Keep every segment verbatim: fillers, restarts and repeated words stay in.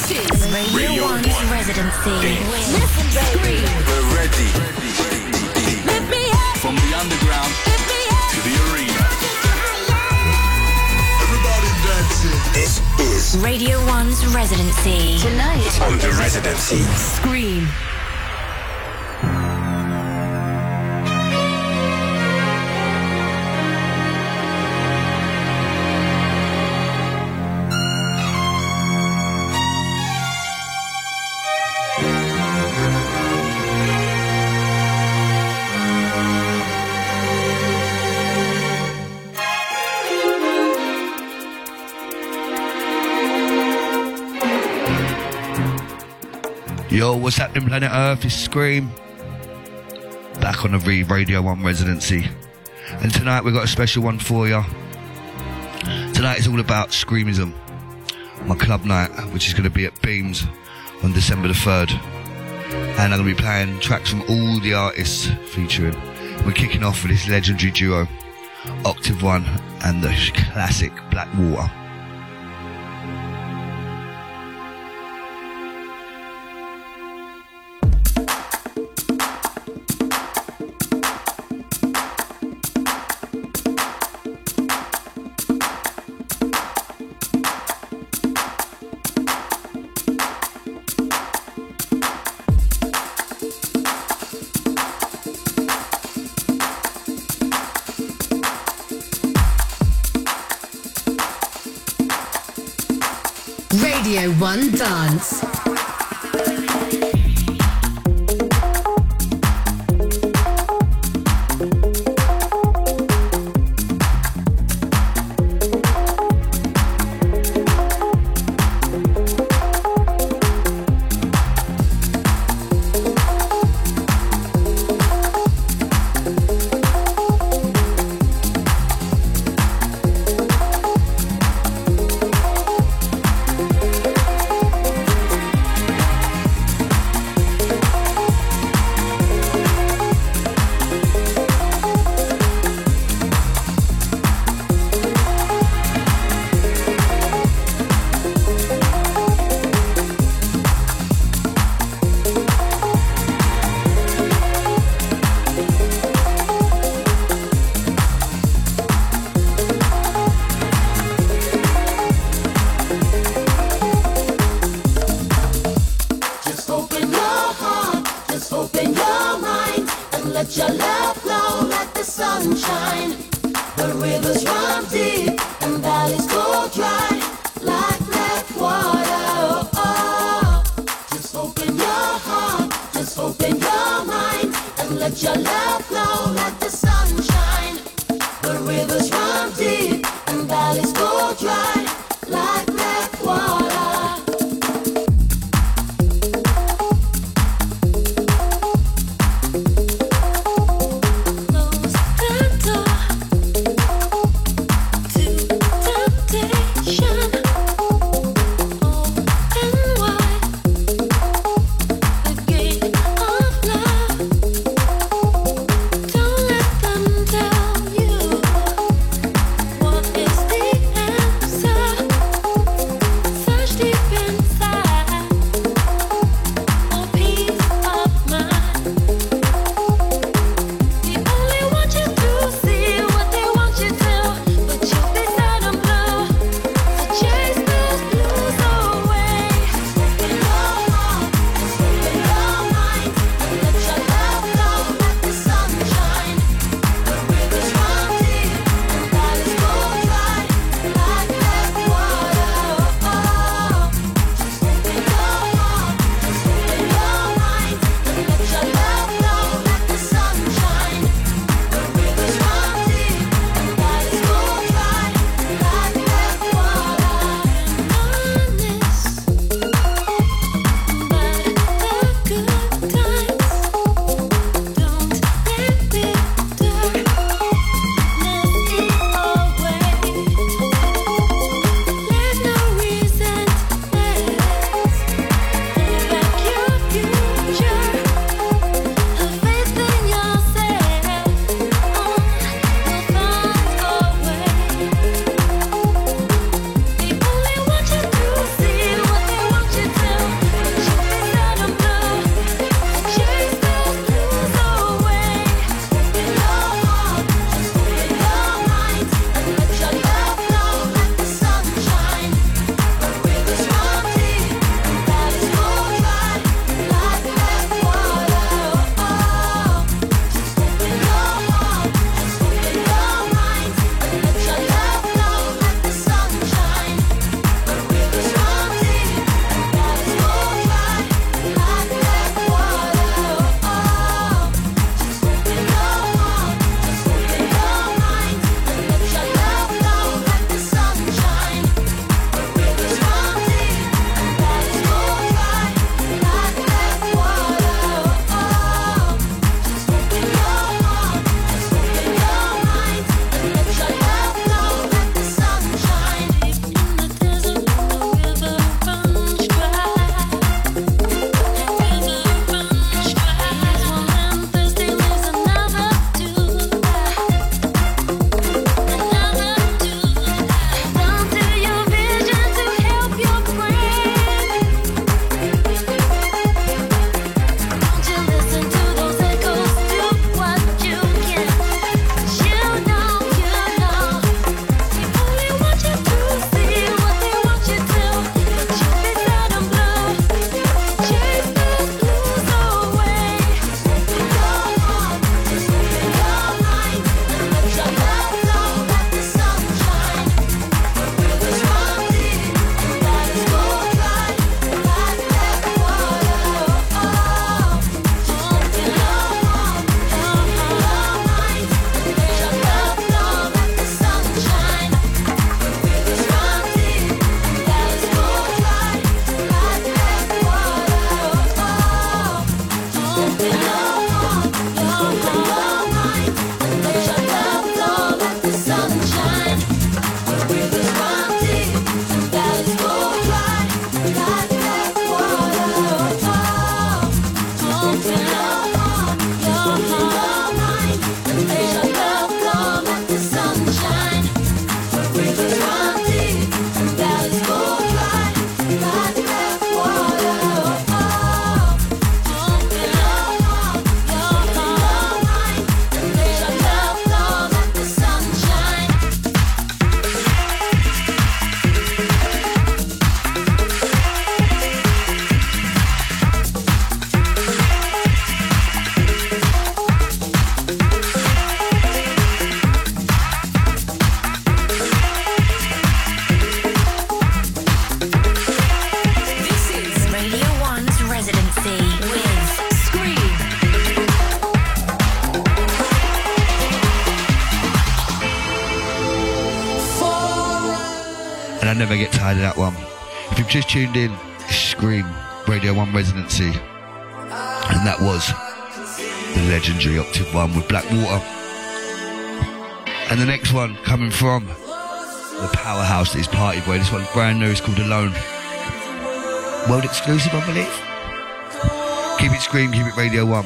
Radio One's residency. Listen, baby. We're ready. Lift me up. From the underground Lift me up. to the arena. Everybody dancing. This is Radio One's residency. Tonight on the residency. Scream. Yo, what's happening, planet Earth? It's Scream. Back on the Re Radio one residency. And tonight we've got a special one for you. Tonight is all about Screamism. My club night, which is going to be at Beams on December the third. And I'm going to be playing tracks from all the artists featuring. We're kicking off with this legendary duo, Octave One and the classic Blackwater. Radio One Dance. never get tired of that one. If you've just tuned in, Scream, Radio one Residency. And that was the legendary Octave One with Blackwater. And the next one coming from the powerhouse that is Party Boy. This one's brand new, it's called Alone. World exclusive, I believe. Keep it Scream, keep it Radio one.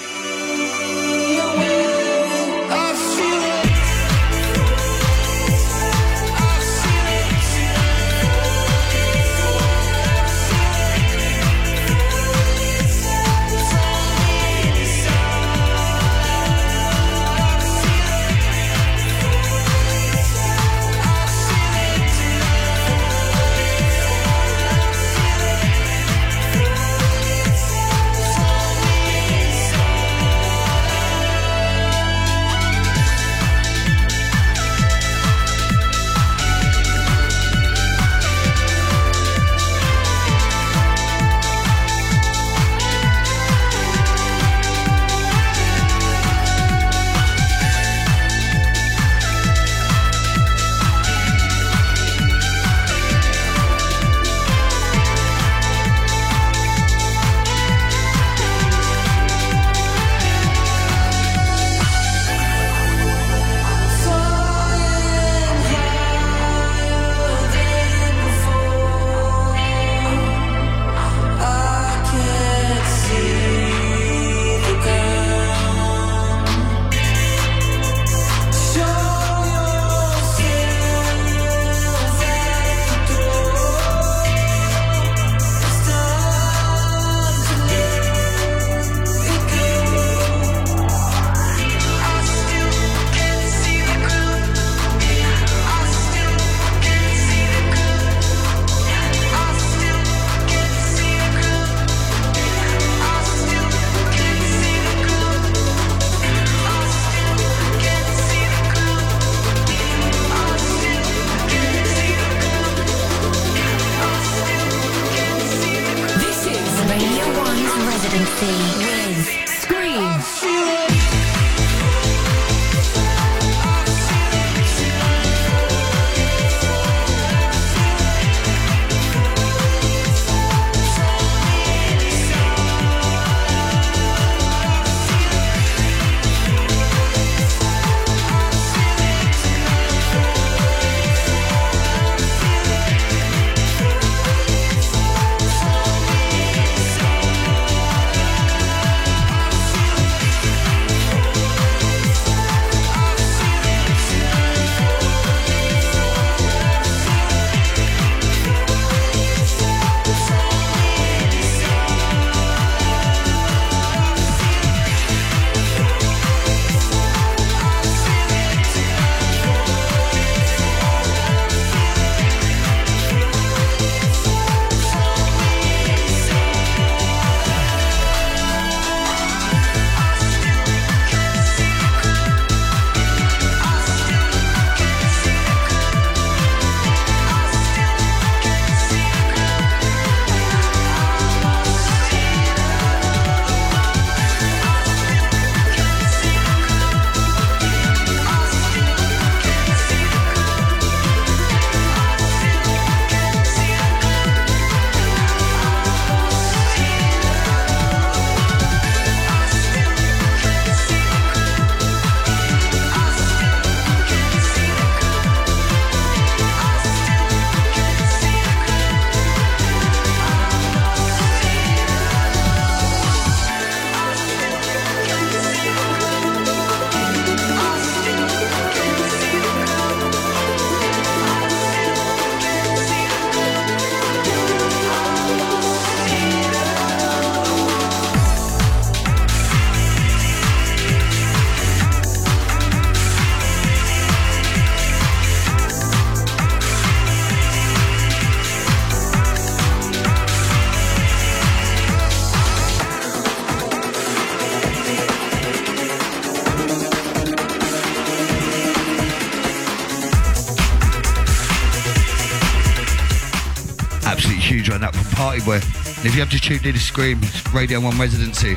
huge on that from Party Boy. And if you have just tuned in to Scream, Radio one Residency.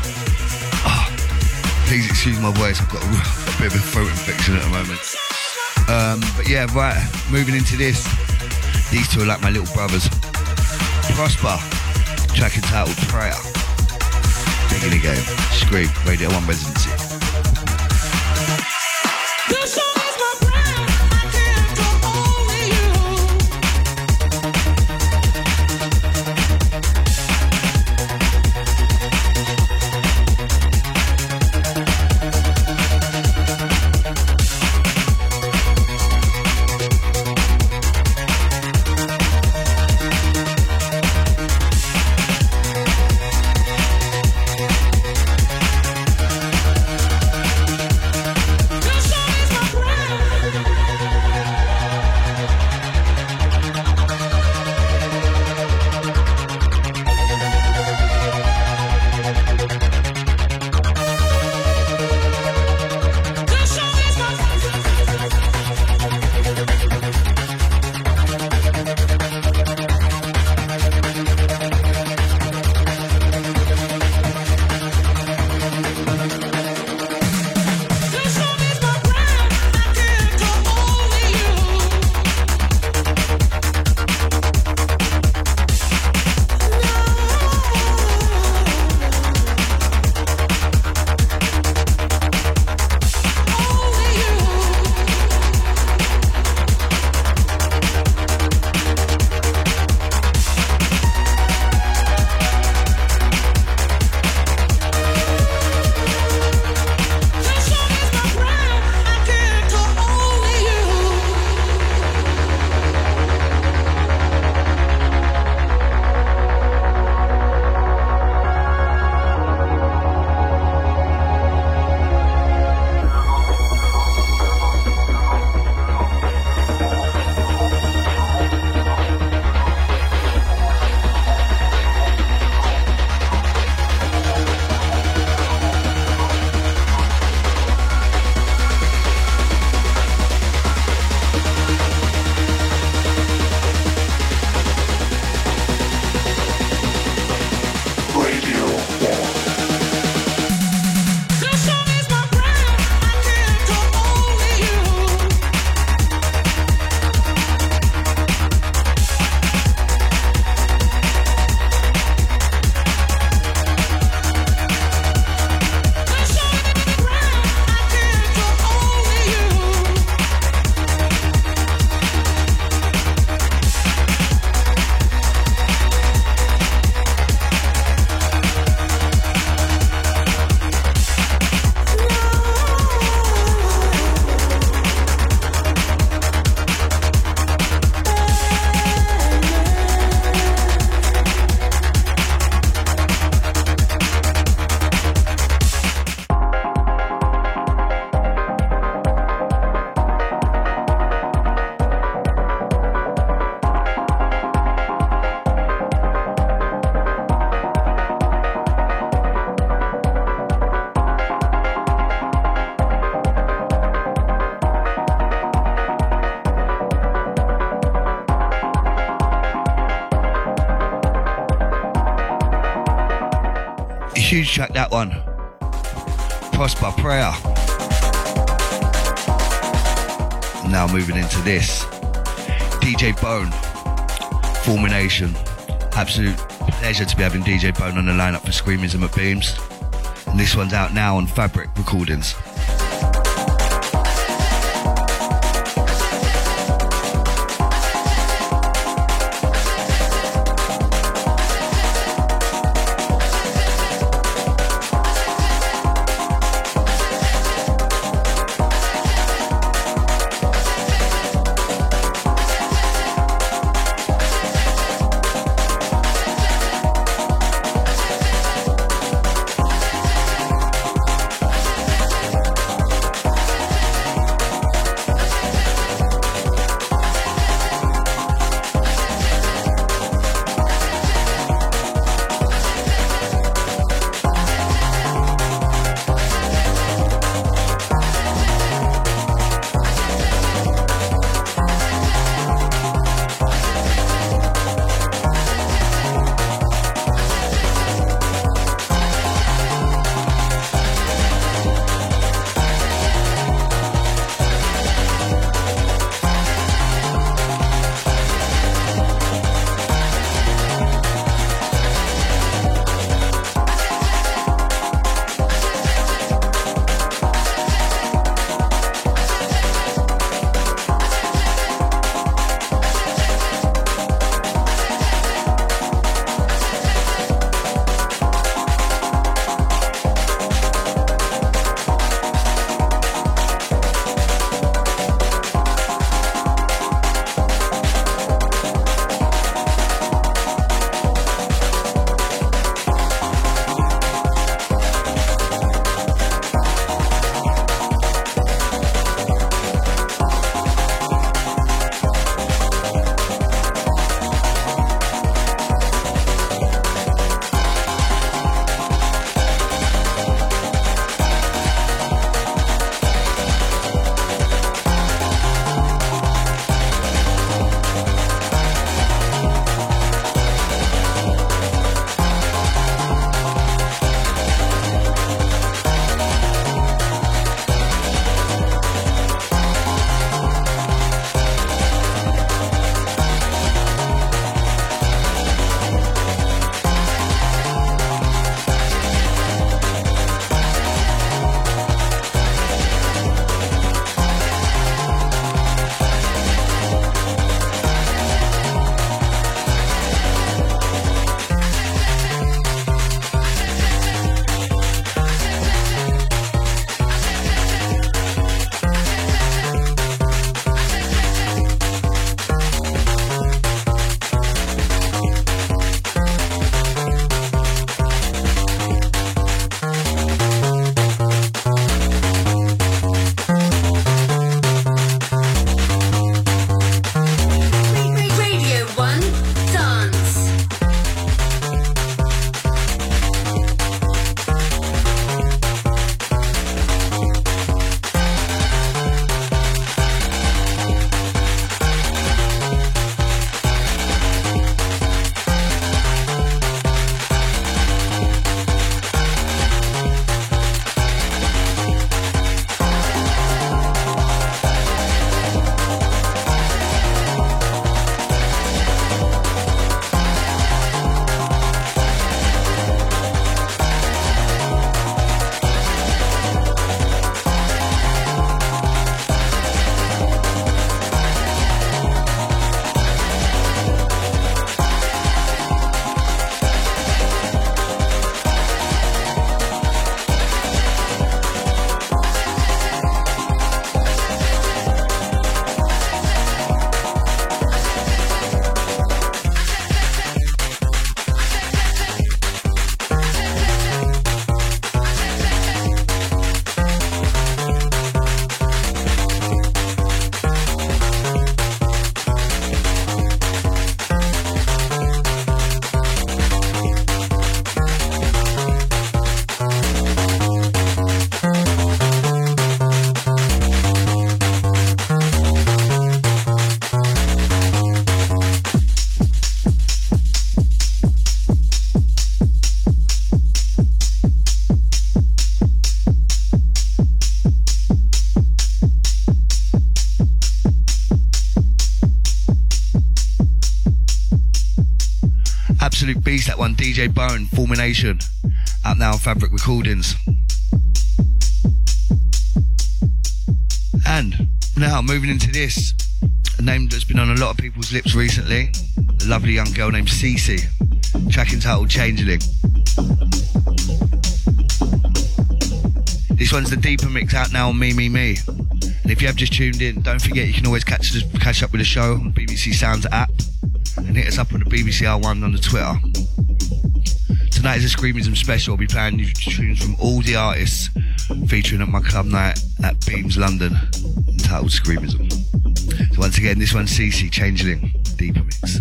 Oh, please excuse my voice, I've got a, a bit of a throat infection at the moment. Um, but yeah, right, moving into this. These two are like my little brothers. Prosper, track entitled Prayer. Taking the game. Scream, Radio one Residency. Huge track, that one. Prosper, Prayer. Now moving into this. D J Bone, Fulmination. Absolute pleasure to be having D J Bone on the lineup for Screamism at Beams. And this one's out now on Fabric Recordings. absolute beast, that one. D J Bone, Fulmination, out now on Fabric Recordings. And now moving into this, a name that's been on a lot of people's lips recently, a lovely young girl named Cece, track entitled Changeling. This one's the deeper mix, out now on Me Me Me. And if you have just tuned in, don't forget you can always catch catch up with the show on B B C Sounds app, and hit us up on the B B C R one on the Twitter. Tonight is a Screamism special. I'll be playing new tunes from all the artists featuring at my club night at Beams London, entitled Screamism. So once again, this one's Cece, Changeling, deeper mix.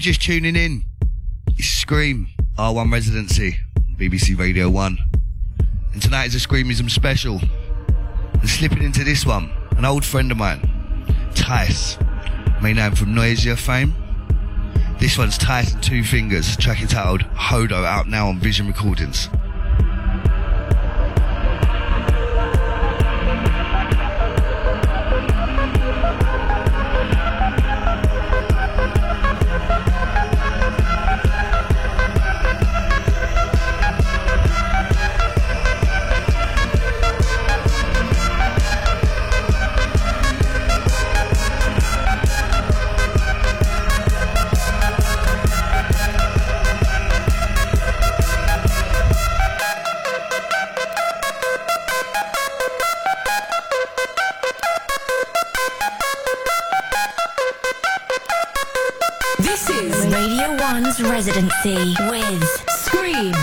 just tuning in, it's Scream, R one Residency, B B C Radio one. And tonight is a Screamism special. And slipping into this one, an old friend of mine, Tice, may know him from Noisia fame. This one's Tice and Two Fingers, track entitled Hodo, out now on Vision Recordings. This is Radio one's Residency with Scream.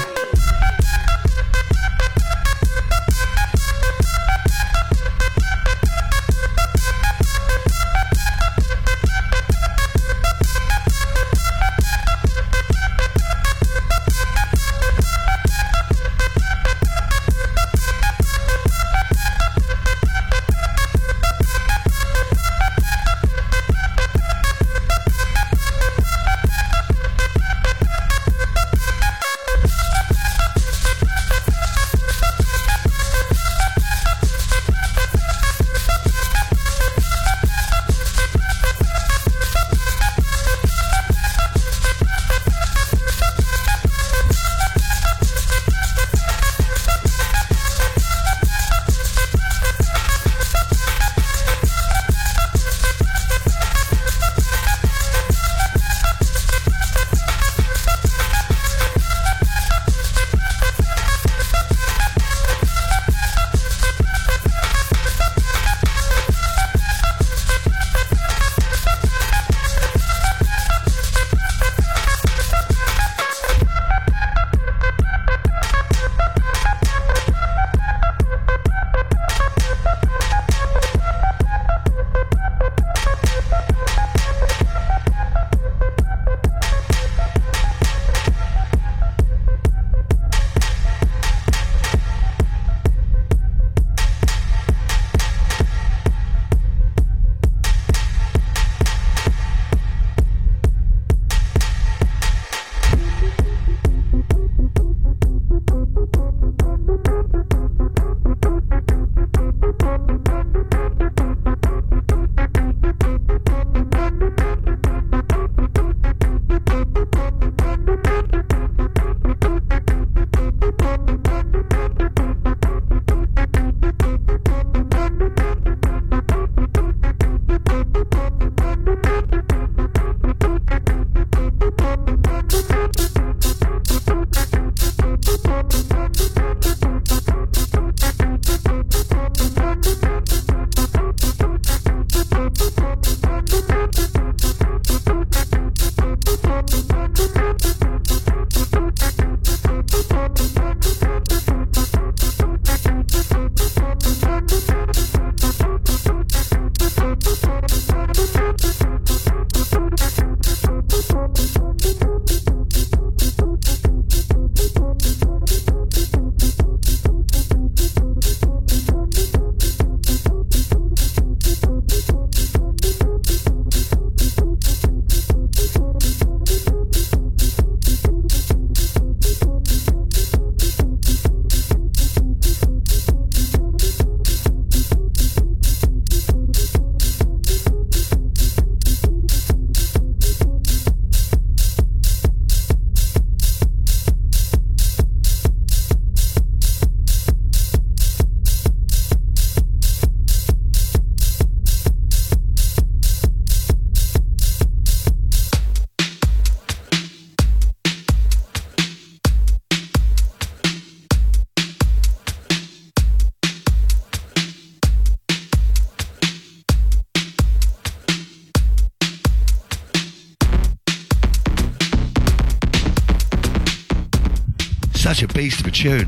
Such a beast of a tune.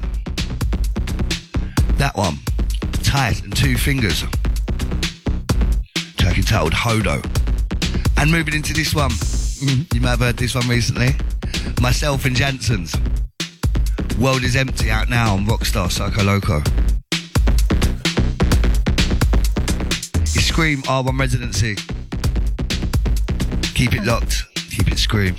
That one, Tight and Two Fingers. Track entitled Hodo. And moving into this one, You might have heard this one recently. Myself and Janssen's. World is Empty, out now on Rockstar Psycho Loco. You Scream R one Residency. Keep it locked. Keep it Scream.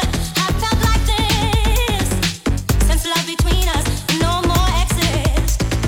Between us, no more exes.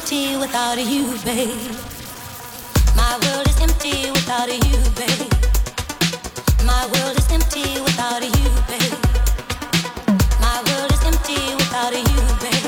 empty without you, babe. My world is empty without you, babe. My world is empty without you, babe. My world is empty without you, babe.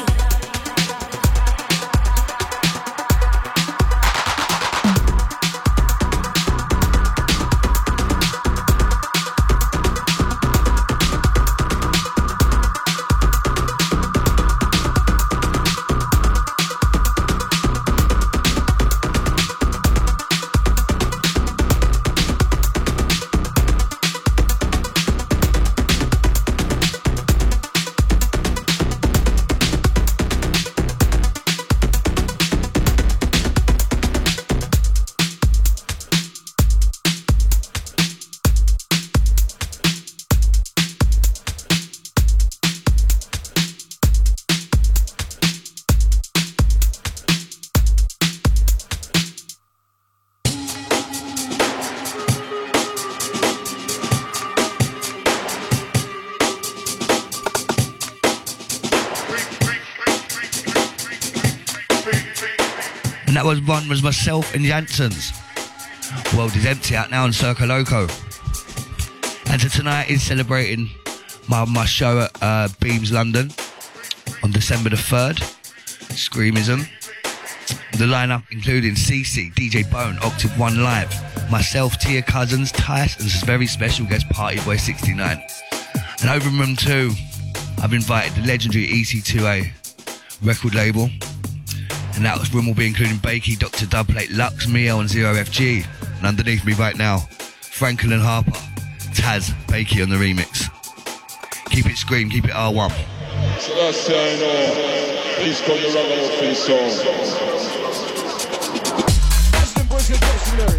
And that was one was myself and Jansons. World is Empty out now on Circo Loco. And so tonight is celebrating my, my show at uh, Beams London on December the third. Screamism. The lineup including Cece, D J Bone, Octave One Live, myself, Tia Cousins, Tice, and this very special guest Party Boy sixty-nine. And over in room two, I've invited the legendary E C two A record label. And that room will be including Bakey, Doctor Dubplate, Lux, Mio and Zero F G. And underneath me right now, Franklin Harper, Taz, Bakey on the remix. Keep it Scream, keep it R one. So that's how I know. Please call the ragamuffin for the song. That's the boys get dictionary.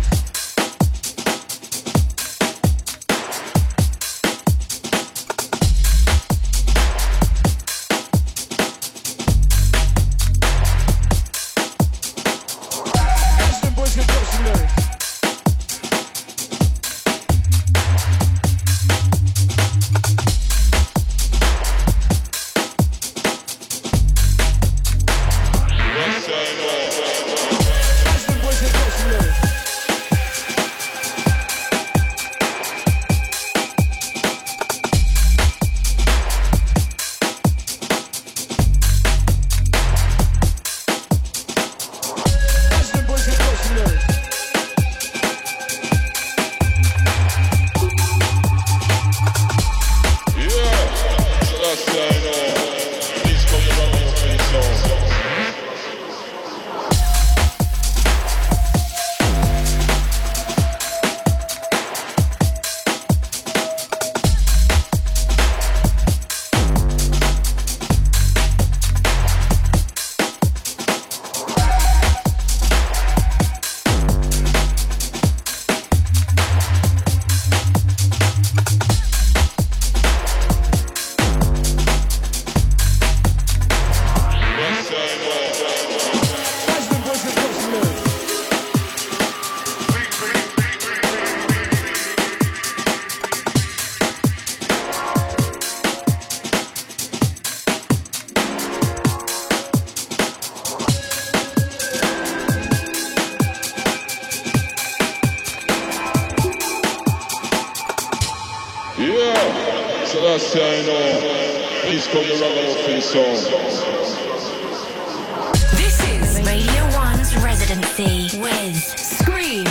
This is Radio One's Residency with Scream.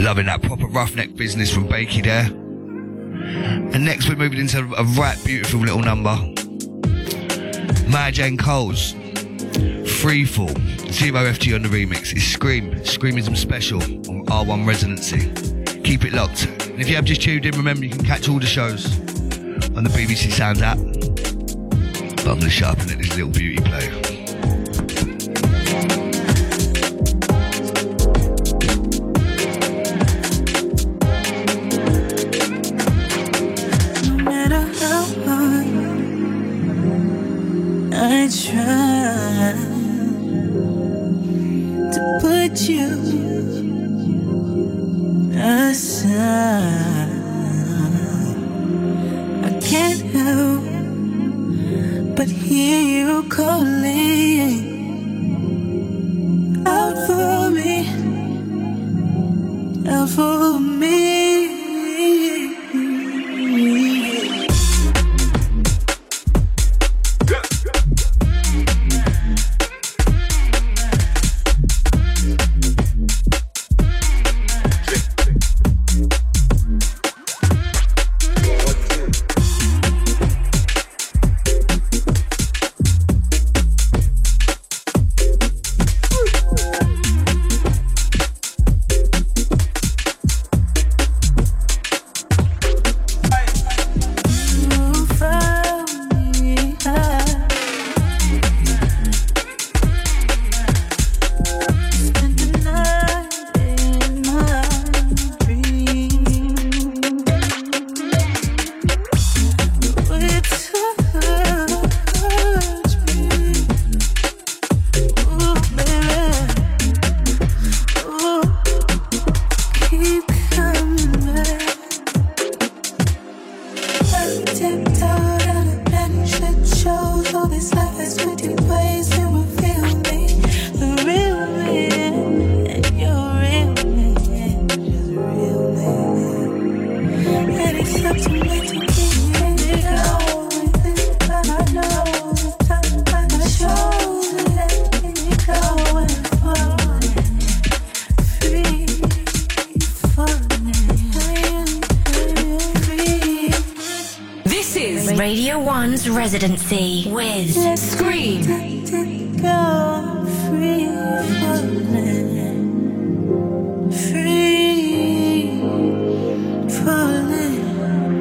Loving that proper roughneck business from Bakey there. And next we're moving into a right beautiful little number. Mary Jane Coles, Freefall, Zero F G on the remix. It's Scream, Screamism Special on R one Residency. Keep it locked. And if you have just tuned in, remember you can catch all the shows on the B B C Sounds app. But I'm going to shut up and let this little beauty play. I try to put you aside. I can't help but hear you calling out for me, out for me. Radio one's Residency with Scream. Go free falling, free falling,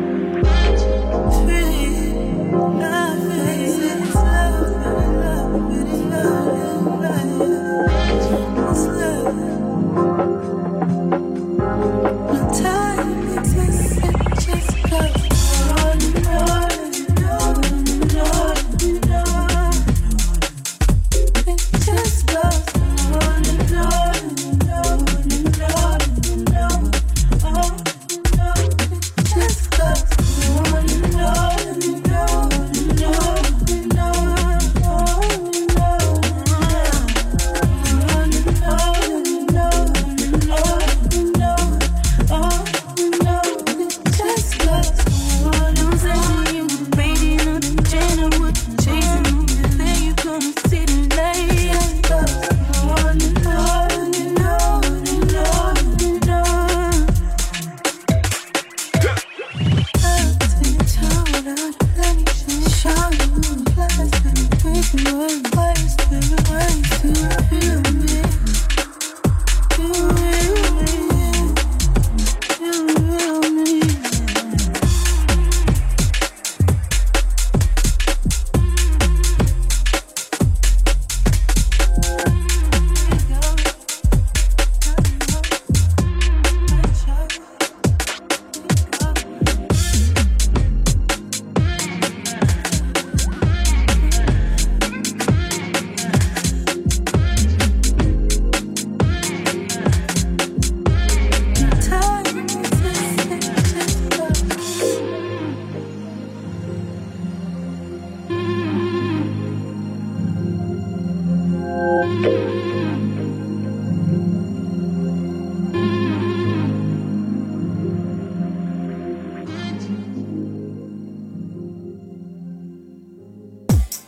free. Love is love, love is love, it's love. No time exists, it just goes on and on.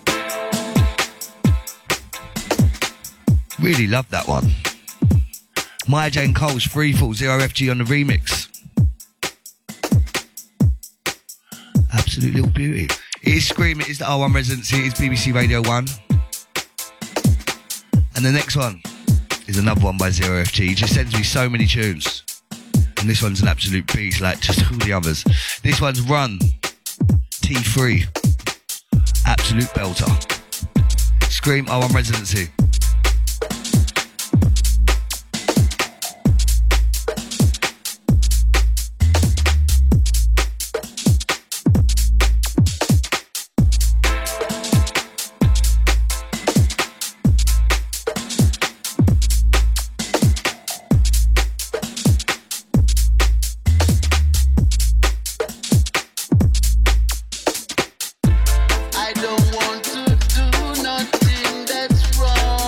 Really love that one. Maya Jane Cole's Freefall, Zero F G on the remix. Absolute little beauty. It is Scream, it is the R one Residency, it is B B C Radio one. And the next one is another one by Zero F G. He just sends me so many tunes. And this one's an absolute beast, like just all the others. This one's Run, T three. Absolute belter. Scream, R one Residency. I don't want to do nothing that's wrong.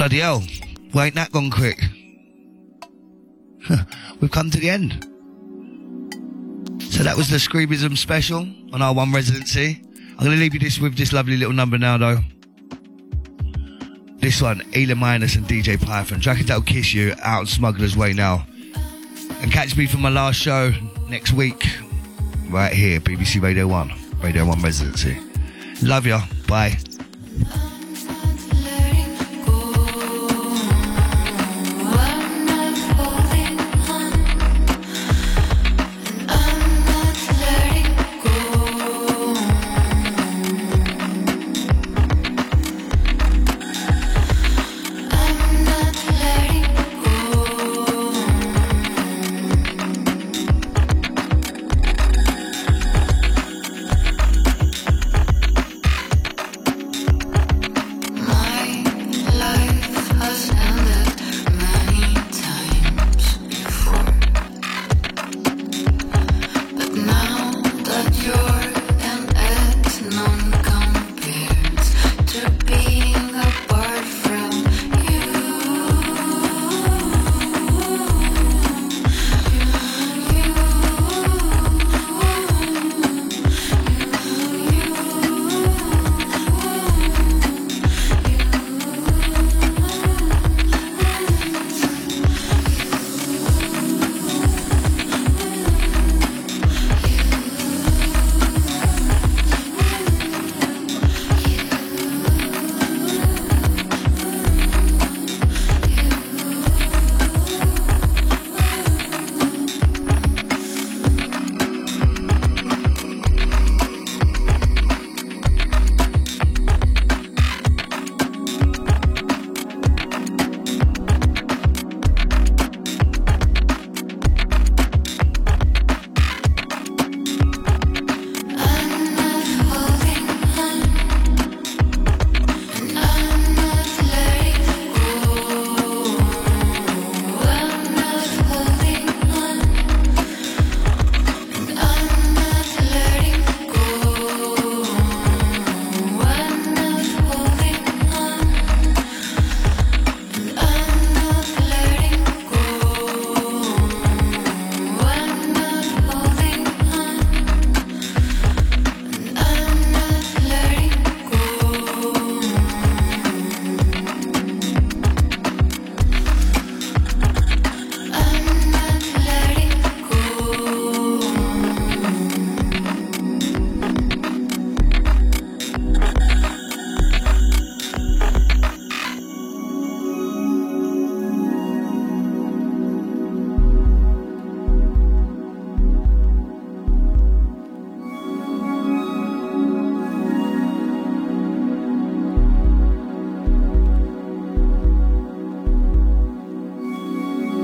Bloody hell. Well, ain't that gone quick? We've come to the end. So that was the Screamism special on our One Residency. I'm going to leave you this with this lovely little number now, though. This one, Elon Minus and D J Python. Track That'll Kiss You, out on Smuggler's Way now. And catch me for my last show next week, right here, B B C Radio one, Radio one Residency. Love ya. Bye.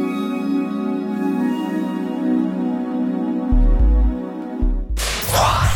One.